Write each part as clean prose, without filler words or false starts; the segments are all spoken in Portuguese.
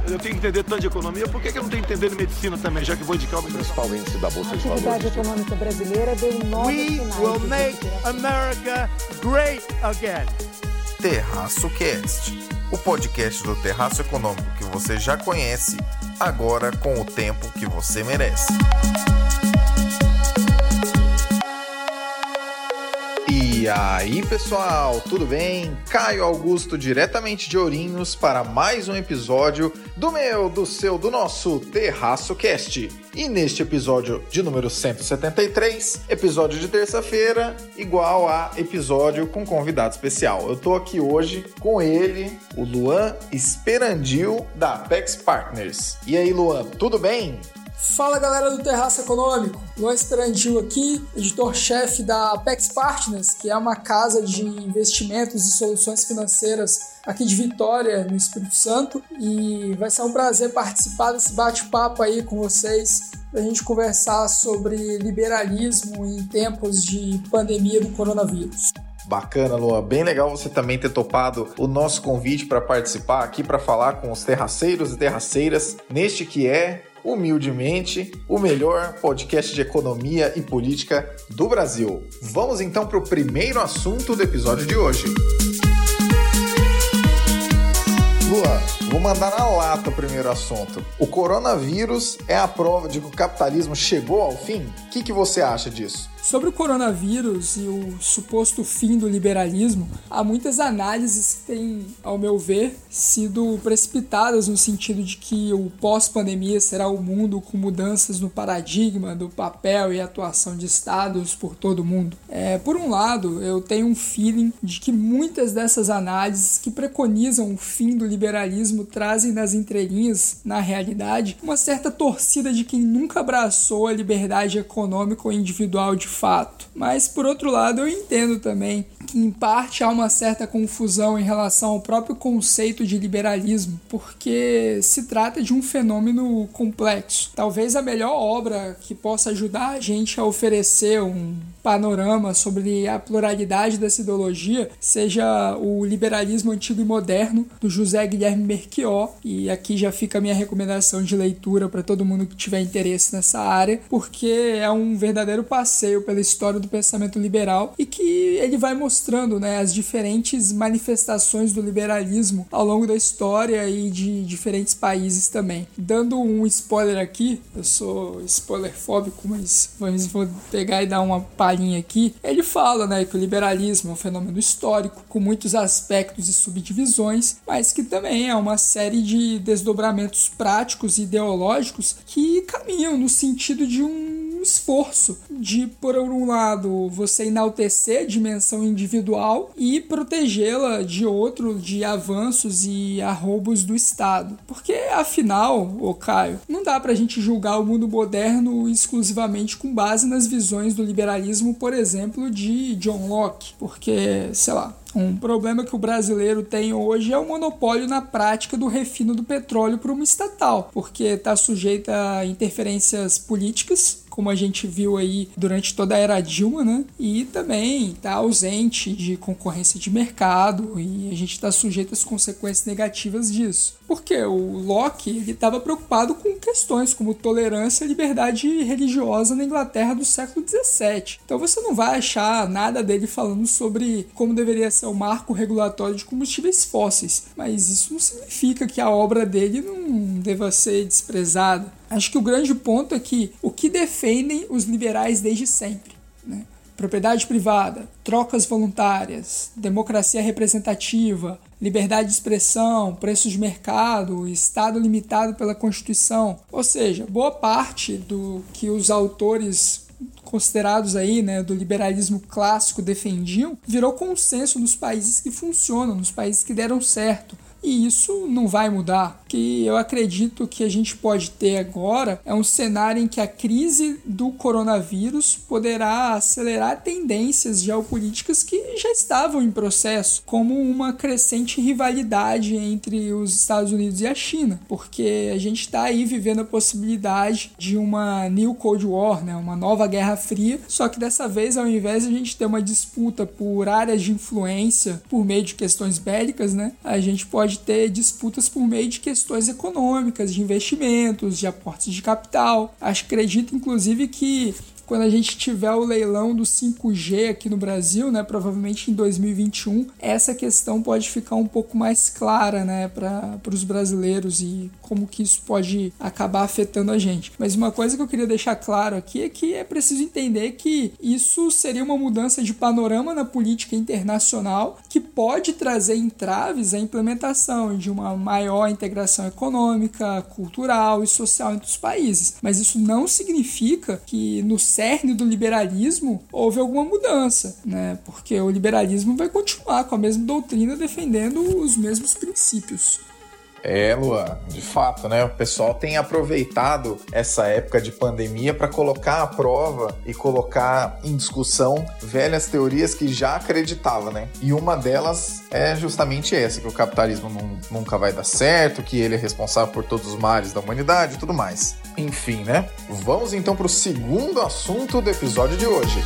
Eu tenho que entender tanto de economia, por que eu não tenho que entender de medicina também, já que vou indicar o principal índice da Bolsa de Valores. A atividade econômica brasileira deu novos sinais. We will make America great again. Terraço Cast, o podcast do Terraço Econômico que você já conhece, agora com o tempo que você merece. E aí pessoal, tudo bem? Caio Augusto diretamente de Ourinhos para mais um episódio do meu, do seu, do nosso Terraço Cast. E neste episódio de número 173, episódio de terça-feira, igual a episódio com convidado especial. Eu tô aqui hoje com ele, o Luan Esperandil da Apex Partners. E aí Luan, tudo bem? Fala galera do Terraço Econômico, Luan Esperandil aqui, editor-chefe da Apex Partners, que é uma casa de investimentos e soluções financeiras aqui de Vitória, no Espírito Santo, e vai ser um prazer participar desse bate-papo aí com vocês, para a gente conversar sobre liberalismo em tempos de pandemia do coronavírus. Bacana, Luan. Bem legal você também ter topado o nosso convite para participar aqui, para falar com os terraceiros e terraceiras, neste que é, humildemente, o melhor podcast de economia e política do Brasil. Vamos então para o primeiro assunto do episódio de hoje. Luan, vou mandar na lata o primeiro assunto. O coronavírus é a prova de que o capitalismo chegou ao fim? O que você acha disso? Sobre o coronavírus e o suposto fim do liberalismo, há muitas análises que têm, ao meu ver, sido precipitadas no sentido de que o pós-pandemia será o mundo com mudanças no paradigma do papel e atuação de estados por todo o mundo. Por um lado, eu tenho um feeling de que muitas dessas análises que preconizam o fim do liberalismo trazem nas entrelinhas, na realidade, uma certa torcida de quem nunca abraçou a liberdade econômica ou individual de fato. Mas, por outro lado, eu entendo também que, em parte, há uma certa confusão em relação ao próprio conceito de liberalismo, porque se trata de um fenômeno complexo. Talvez a melhor obra que possa ajudar a gente a oferecer um panorama sobre a pluralidade dessa ideologia seja o Liberalismo Antigo e Moderno, do José Guilherme Merquior, e aqui já fica a minha recomendação de leitura para todo mundo que tiver interesse nessa área, porque é um verdadeiro passeio pela história do pensamento liberal e que ele vai mostrando, né, as diferentes manifestações do liberalismo ao longo da história e de diferentes países também. Dando um spoiler aqui, eu sou spoilerfóbico, mas vou pegar e dar uma palhinha aqui. Ele fala, né, que o liberalismo é um fenômeno histórico com muitos aspectos e subdivisões, mas que também é uma série de desdobramentos práticos e ideológicos que caminham no sentido de um esforço de, por um lado, você enaltecer a dimensão individual e protegê-la de outro, de avanços e arroubos do Estado. Porque, afinal, Caio, não dá pra gente julgar o mundo moderno exclusivamente com base nas visões do liberalismo, por exemplo, de John Locke. Porque, sei lá, um problema que o brasileiro tem hoje é o monopólio na prática do refino do petróleo por uma estatal, porque está sujeita a interferências políticas, como a gente viu aí durante toda a era Dilma, né? E também está ausente de concorrência de mercado e a gente está sujeito às consequências negativas disso. Porque o Locke estava preocupado com questões como tolerância e liberdade religiosa na Inglaterra do século XVII. Então você não vai achar nada dele falando sobre como deveria ser o marco regulatório de combustíveis fósseis. Mas isso não significa que a obra dele não deva ser desprezada. Acho que o grande ponto é que o que defendem os liberais desde sempre, né? Propriedade privada, trocas voluntárias, democracia representativa, liberdade de expressão, preços de mercado, Estado limitado pela Constituição. Ou seja, boa parte do que os autores considerados aí, né, do liberalismo clássico defendiam, virou consenso nos países que funcionam, nos países que deram certo. E isso não vai mudar. O que eu acredito que a gente pode ter agora é um cenário em que a crise do coronavírus poderá acelerar tendências geopolíticas que já estavam em processo, como uma crescente rivalidade entre os Estados Unidos e a China, porque a gente está aí vivendo a possibilidade de uma New Cold War, né, uma nova Guerra Fria, só que dessa vez, ao invés de a gente ter uma disputa por áreas de influência por meio de questões bélicas, né, a gente pode ter disputas por meio de questões questões econômicas, de investimentos, de aportes de capital. Acredito, inclusive, que quando a gente tiver o leilão do 5G aqui no Brasil, né, provavelmente em 2021, essa questão pode ficar um pouco mais clara, né, para os brasileiros e como que isso pode acabar afetando a gente. Mas uma coisa que eu queria deixar claro aqui é que é preciso entender que isso seria uma mudança de panorama na política internacional que pode trazer entraves à implementação de uma maior integração econômica, cultural e social entre os países. Mas isso não significa que no cerne do liberalismo houve alguma mudança, né? Porque o liberalismo vai continuar com a mesma doutrina defendendo os mesmos princípios. Luan, de fato, né? O pessoal tem aproveitado essa época de pandemia para colocar à prova e colocar em discussão velhas teorias que já acreditava, né? E uma delas é justamente essa, que o capitalismo nunca vai dar certo, que ele é responsável por todos os males da humanidade e tudo mais. Enfim, né? Vamos então para o segundo assunto do episódio de hoje.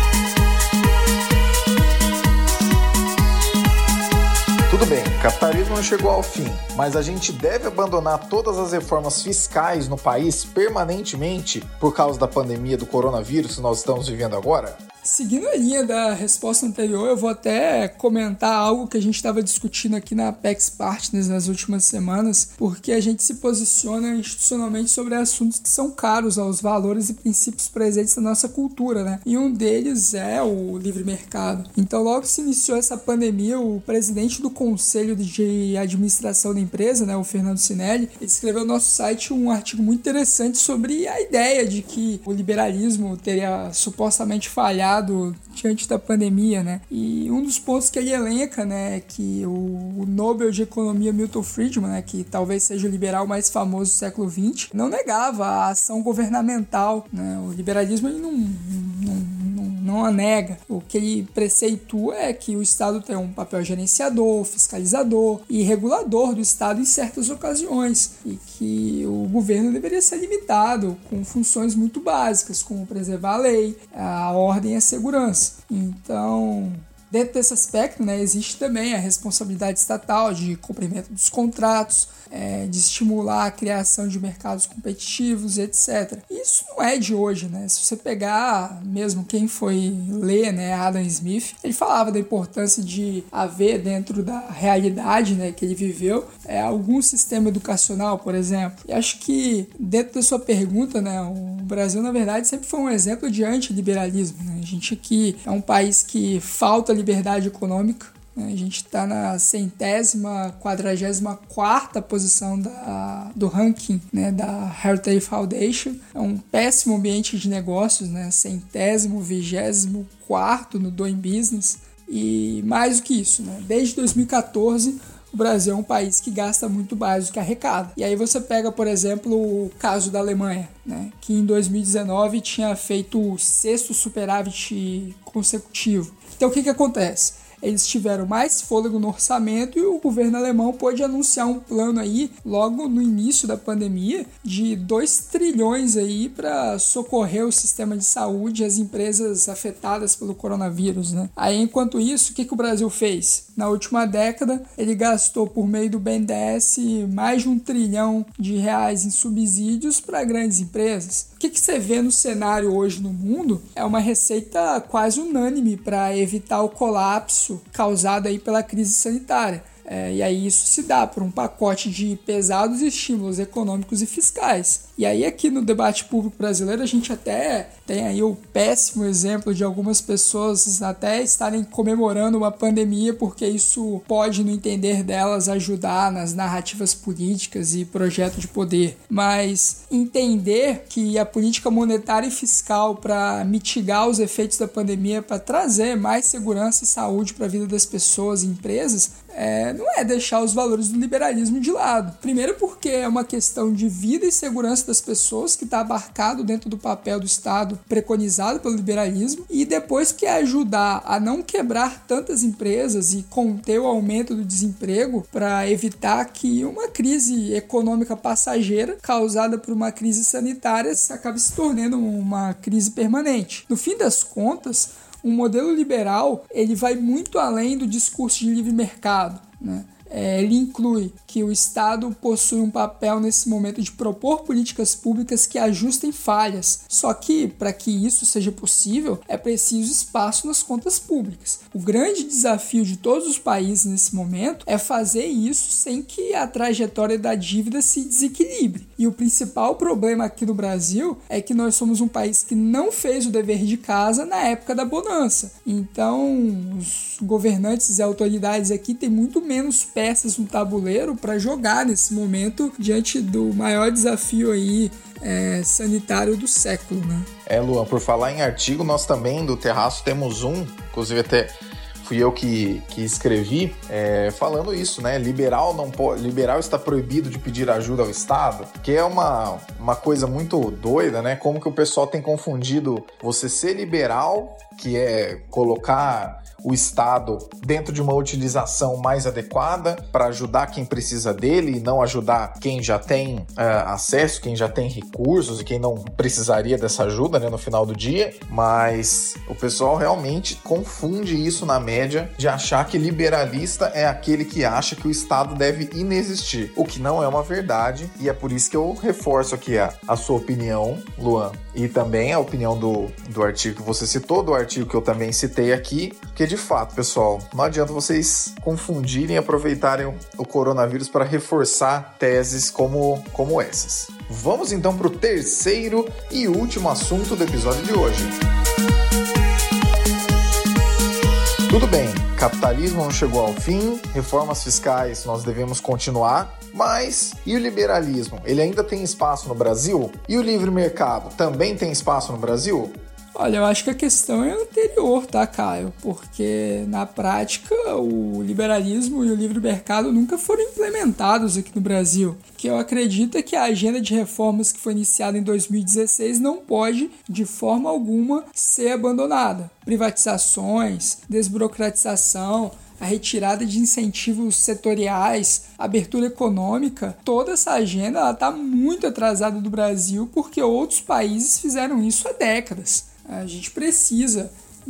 Tudo bem, o capitalismo não chegou ao fim, mas a gente deve abandonar todas as reformas fiscais no país permanentemente por causa da pandemia do coronavírus que nós estamos vivendo agora? Seguindo a linha da resposta anterior, eu vou até comentar algo que a gente estava discutindo aqui na Apex Partners nas últimas semanas, porque a gente se posiciona institucionalmente sobre assuntos que são caros aos valores e princípios presentes na nossa cultura, né? E um deles é o livre mercado. Então, logo que se iniciou essa pandemia, o presidente do Conselho de Administração da empresa, né, o Fernando Sinelli, ele escreveu no nosso site um artigo muito interessante sobre a ideia de que o liberalismo teria supostamente falhado diante da pandemia, né? E um dos pontos que ele elenca, né, é que o Nobel de Economia Milton Friedman, né, que talvez seja o liberal mais famoso do século XX, não negava a ação governamental, né? O liberalismo ele não a nega. O que ele preceitua é que o Estado tem um papel gerenciador, fiscalizador e regulador do Estado em certas ocasiões e que o governo deveria ser limitado com funções muito básicas, como preservar a lei, a ordem e a segurança. Então, dentro desse aspecto, né, existe também a responsabilidade estatal de cumprimento dos contratos, de estimular a criação de mercados competitivos, etc. Isso não é de hoje, né? Se você pegar mesmo quem foi ler, né, Adam Smith, ele falava da importância de haver dentro da realidade, né, que ele viveu, algum sistema educacional, por exemplo. E acho que dentro da sua pergunta, né, o Brasil, na verdade, sempre foi um exemplo de antiliberalismo, né? A gente aqui é um país que falta liberdade econômica. A gente está na 144ª posição do ranking, né, da Heritage Foundation. É um péssimo ambiente de negócios, né, 124º no Doing Business. E mais do que isso, né, desde 2014 o Brasil é um país que gasta muito mais do que arrecada. E aí você pega, por exemplo, o caso da Alemanha, né, que em 2019 tinha feito o 6º superávit consecutivo. Então o que acontece? Eles tiveram mais fôlego no orçamento e o governo alemão pôde anunciar um plano aí, logo no início da pandemia, de 2 trilhões aí para socorrer o sistema de saúde e as empresas afetadas pelo coronavírus, né? Aí, enquanto isso, o que o Brasil fez? Na última década, ele gastou por meio do BNDES mais de R$1 trilhão em subsídios para grandes empresas. O que você vê no cenário hoje no mundo é uma receita quase unânime para evitar o colapso causado aí pela crise sanitária. E aí isso se dá por um pacote de pesados estímulos econômicos e fiscais. E aí aqui no debate público brasileiro a gente até tem aí o péssimo exemplo de algumas pessoas até estarem comemorando uma pandemia porque isso pode, no entender delas, ajudar nas narrativas políticas e projeto de poder. Mas entender que a política monetária e fiscal para mitigar os efeitos da pandemia, para trazer mais segurança e saúde para a vida das pessoas e empresas, não é deixar os valores do liberalismo de lado. Primeiro porque é uma questão de vida e segurança das pessoas que está abarcado dentro do papel do Estado preconizado pelo liberalismo, e depois que é ajudar a não quebrar tantas empresas e conter o aumento do desemprego para evitar que uma crise econômica passageira causada por uma crise sanitária acabe se tornando uma crise permanente. No fim das contas, um modelo liberal ele vai muito além do discurso de livre mercado, né? ele inclui que o Estado possui um papel nesse momento de propor políticas públicas que ajustem falhas. Só que, para que isso seja possível, é preciso espaço nas contas públicas. O grande desafio de todos os países nesse momento é fazer isso sem que a trajetória da dívida se desequilibre. E o principal problema aqui no Brasil é que nós somos um país que não fez o dever de casa na época da bonança. Então, os governantes e autoridades aqui têm muito menos peças no tabuleiro para jogar nesse momento diante do maior desafio aí sanitário do século, né? Luan, por falar em artigo, nós também do Terraço temos inclusive até fui eu que escrevi, falando isso, né? Liberal está proibido de pedir ajuda ao Estado, que é uma coisa muito doida, né? Como que o pessoal tem confundido você ser liberal, que é colocar o Estado dentro de uma utilização mais adequada para ajudar quem precisa dele e não ajudar quem já tem acesso, quem já tem recursos e quem não precisaria dessa ajuda, né, no final do dia. Mas o pessoal realmente confunde isso na média de achar que liberalista é aquele que acha que o Estado deve inexistir, o que não é uma verdade, e é por isso que eu reforço aqui a sua opinião, Luan, e também a opinião do artigo que você citou, do artigo que eu também citei aqui, que de fato, pessoal, não adianta vocês confundirem e aproveitarem o coronavírus para reforçar teses como essas. Vamos então para o terceiro e último assunto do episódio de hoje. Tudo bem, capitalismo não chegou ao fim, reformas fiscais nós devemos continuar, mas e o liberalismo? Ele ainda tem espaço no Brasil? E o livre mercado também tem espaço no Brasil? Olha, eu acho que a questão é anterior, tá, Caio? Porque, na prática, o liberalismo e o livre mercado nunca foram implementados aqui no Brasil. O que eu acredito é que a agenda de reformas que foi iniciada em 2016 não pode, de forma alguma, ser abandonada. Privatizações, desburocratização, a retirada de incentivos setoriais, abertura econômica, toda essa agenda está muito atrasada do Brasil porque outros países fizeram isso há décadas. A gente precisa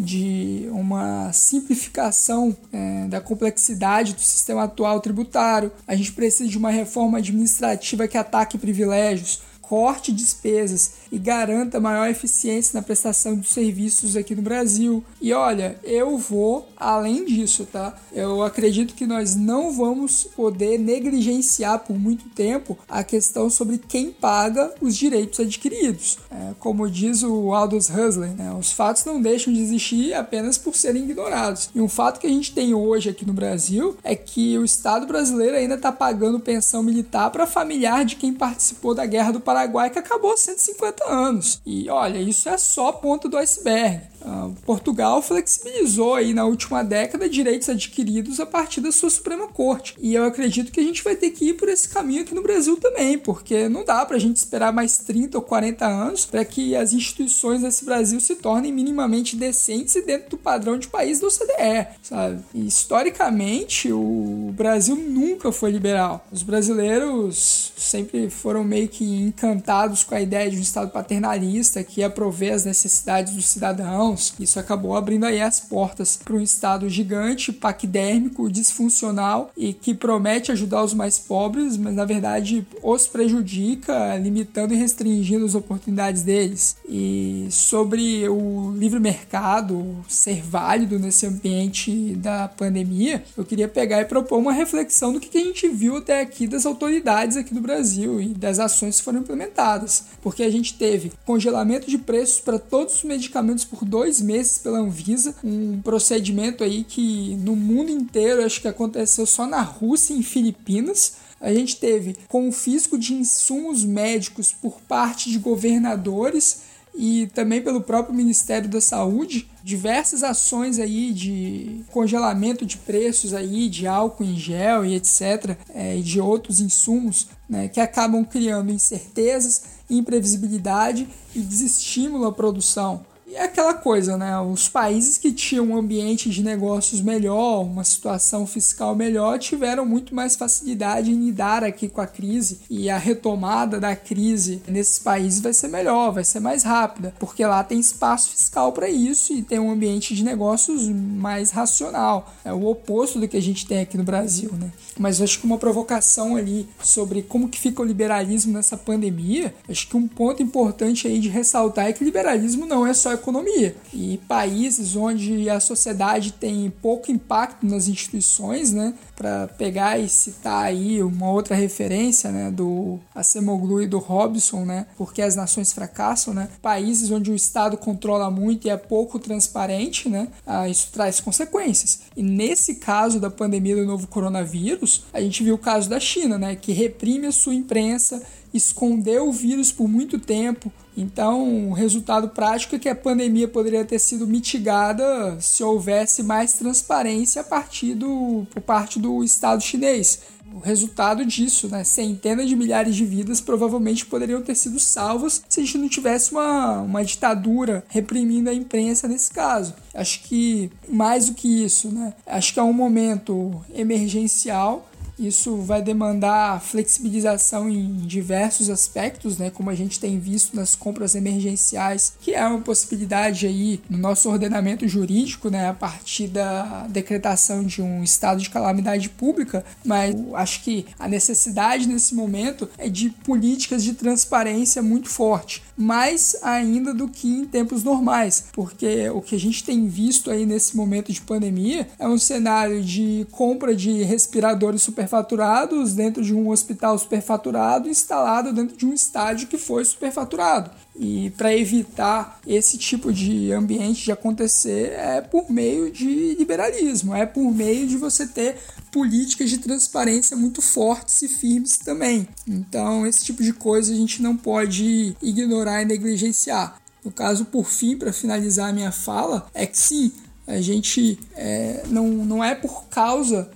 de uma simplificação da complexidade do sistema atual tributário, a gente precisa de uma reforma administrativa que ataque privilégios, corte despesas e garanta maior eficiência na prestação dos serviços aqui no Brasil. E olha, eu vou além disso, tá? Eu acredito que nós não vamos poder negligenciar por muito tempo a questão sobre quem paga os direitos adquiridos. Como diz o Aldous Huxley, né? Os fatos não deixam de existir apenas por serem ignorados. E um fato que a gente tem hoje aqui no Brasil é que o Estado brasileiro ainda está pagando pensão militar para familiar de quem participou da Guerra do Paraguai, que acabou há 150 anos. E olha, isso é só a ponta do iceberg. Portugal flexibilizou aí na última década direitos adquiridos a partir da sua Suprema Corte. E eu acredito que a gente vai ter que ir por esse caminho aqui no Brasil também, porque não dá pra gente esperar mais 30 ou 40 anos para que as instituições desse Brasil se tornem minimamente decentes e dentro do padrão de país da OCDE, sabe? E, historicamente, o Brasil nunca foi liberal. Os brasileiros sempre foram meio que encantados com a ideia de um Estado paternalista que ia prover as necessidades dos cidadãos. Isso acabou abrindo aí as portas para um Estado gigante, paquidérmico, disfuncional e que promete ajudar os mais pobres, mas na verdade os prejudica, limitando e restringindo as oportunidades deles. E sobre o livre mercado ser válido nesse ambiente da pandemia, eu queria pegar e propor uma reflexão do que a gente viu até aqui das autoridades aqui do Brasil e das ações que foram implementadas. Porque a gente teve congelamento de preços para todos os medicamentos por 2 meses pela Anvisa, um procedimento aí que no mundo inteiro acho que aconteceu só na Rússia e em Filipinas. A gente teve confisco de insumos médicos por parte de governadores e também pelo próprio Ministério da Saúde, diversas ações aí de congelamento de preços aí de álcool em gel e etc, e de outros insumos, né, que acabam criando incertezas, imprevisibilidade e desestímulo à produção. E é aquela coisa, né? Os países que tinham um ambiente de negócios melhor, uma situação fiscal melhor, tiveram muito mais facilidade em lidar aqui com a crise, e a retomada da crise nesses países vai ser melhor, vai ser mais rápida, porque lá tem espaço fiscal para isso e tem um ambiente de negócios mais racional. É o oposto do que a gente tem aqui no Brasil, né? Mas eu acho que uma provocação ali sobre como que fica o liberalismo nessa pandemia, acho que um ponto importante aí de ressaltar é que o liberalismo não é só economia. E países onde a sociedade tem pouco impacto nas instituições, né? Para pegar e citar aí uma outra referência, né, do Acemoglu e do Robson, né, porque as nações fracassam, né, países onde o Estado controla muito e é pouco transparente, né, isso traz consequências. E nesse caso da pandemia do novo coronavírus, a gente viu o caso da China, né, que reprime a sua imprensa, escondeu o vírus por muito tempo. Então, o resultado prático é que a pandemia poderia ter sido mitigada se houvesse mais transparência por parte do Estado chinês. O resultado disso, né, centenas de milhares de vidas provavelmente poderiam ter sido salvas se a gente não tivesse uma ditadura reprimindo a imprensa nesse caso. Acho que mais do que isso, né, acho que é um momento emergencial. Isso vai demandar flexibilização em diversos aspectos, né, como a gente tem visto nas compras emergenciais, que é uma possibilidade aí no nosso ordenamento jurídico, né, a partir da decretação de um estado de calamidade pública, mas acho que a necessidade nesse momento é de políticas de transparência muito forte, mais ainda do que em tempos normais, porque o que a gente tem visto aí nesse momento de pandemia é um cenário de compra de respiradores superfaturados dentro de um hospital superfaturado instalado dentro de um estádio que foi superfaturado. E para evitar esse tipo de ambiente de acontecer é por meio de liberalismo, é por meio de você ter políticas de transparência muito fortes e firmes também. Então esse tipo de coisa a gente não pode ignorar e negligenciar. No caso, por fim, para finalizar a minha fala, é que sim, a gente não é por causa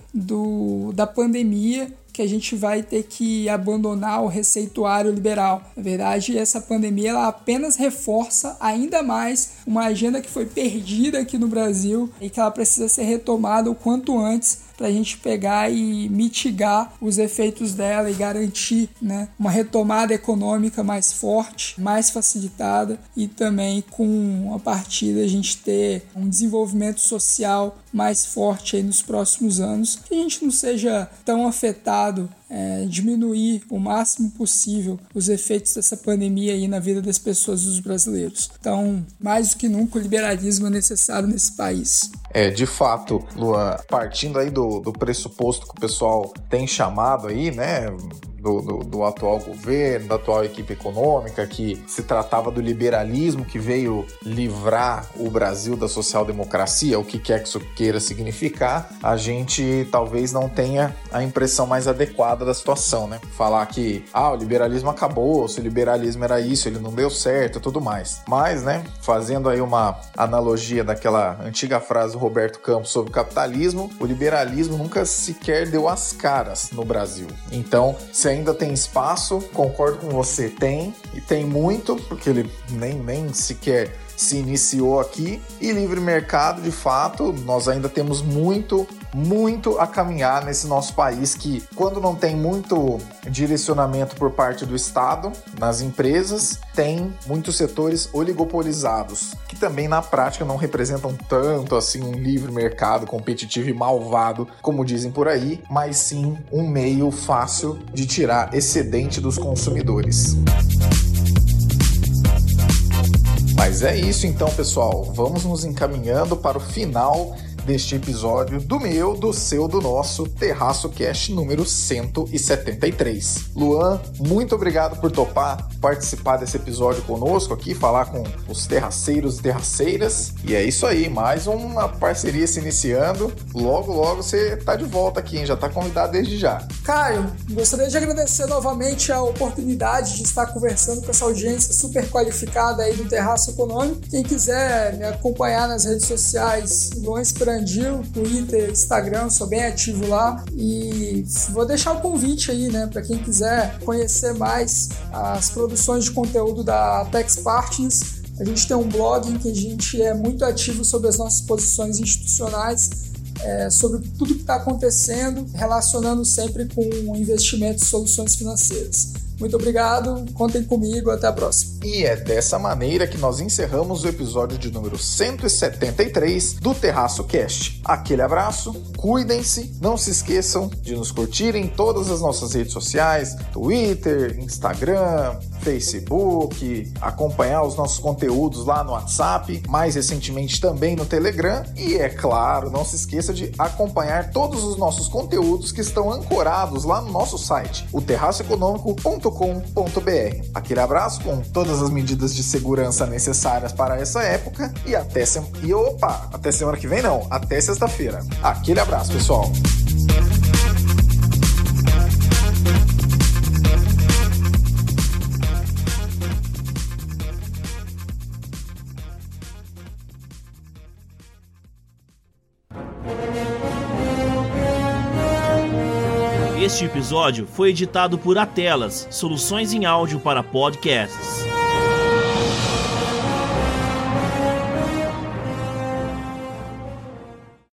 da pandemia que a gente vai ter que abandonar o receituário liberal. Na verdade, essa pandemia ela apenas reforça ainda mais uma agenda que foi perdida aqui no Brasil e que ela precisa ser retomada o quanto antes para a gente pegar e mitigar os efeitos dela e garantir, né, uma retomada econômica mais forte, mais facilitada e também com a partir da gente ter um desenvolvimento social mais forte aí nos próximos anos, que a gente não seja tão afetado, diminuir o máximo possível os efeitos dessa pandemia aí na vida das pessoas, dos brasileiros. Então, mais do que nunca, o liberalismo é necessário nesse país. De fato, Luan, partindo aí do pressuposto que o pessoal tem chamado aí, né, do atual governo, da atual equipe econômica, que se tratava do liberalismo que veio livrar o Brasil da social-democracia, o que quer que isso queira significar, a gente talvez não tenha a impressão mais adequada da situação, né? Falar que, o liberalismo acabou, se o liberalismo era isso, ele não deu certo e tudo mais. Mas, né, fazendo aí uma analogia daquela antiga frase do Roberto Campos sobre o capitalismo, o liberalismo nunca sequer deu as caras no Brasil. Então, se ainda tem espaço, concordo com você, tem, e tem muito, porque ele nem sequer se iniciou aqui, e livre mercado, de fato, nós ainda temos muito a caminhar nesse nosso país, que quando não tem muito direcionamento por parte do Estado, nas empresas, tem muitos setores oligopolizados, que também na prática não representam tanto assim um livre mercado competitivo e malvado, como dizem por aí, mas sim um meio fácil de tirar excedente dos consumidores. Mas é isso então, pessoal. Vamos nos encaminhando para o final deste episódio do seu, do nosso Terraço Cast número 173. Luan, muito obrigado por topar participar desse episódio conosco aqui, falar com os terraceiros e terraceiras. E é isso aí, mais uma parceria se iniciando. Logo você tá de volta aqui, hein? Já tá convidado desde já. Caio, gostaria de agradecer novamente a oportunidade de estar conversando com essa audiência super qualificada aí do Terraço Econômico. Quem quiser me acompanhar nas redes sociais, Luan Sprandil, Twitter, Instagram, sou bem ativo lá. E vou deixar o convite aí, né, para quem quiser conhecer mais as produções de conteúdo da Apex Partners. A gente tem um blog em que a gente é muito ativo sobre as nossas posições institucionais, sobre tudo que está acontecendo, relacionando sempre com investimentos e soluções financeiras. Muito obrigado, contem comigo, até a próxima. E é dessa maneira que nós encerramos o episódio de número 173 do Terraço Cast. Aquele abraço, cuidem-se, não se esqueçam de nos curtir em todas as nossas redes sociais, Twitter, Instagram, Facebook, acompanhar os nossos conteúdos lá no WhatsApp, mais recentemente também no Telegram e, é claro, não se esqueça de acompanhar todos os nossos conteúdos que estão ancorados lá no nosso site, o terraçoeconômico.com.br. Aquele abraço com todas as medidas de segurança necessárias para essa época e até semana que vem não, até sexta-feira. Aquele abraço, pessoal. Este episódio foi editado por Atelas, soluções em áudio para podcasts.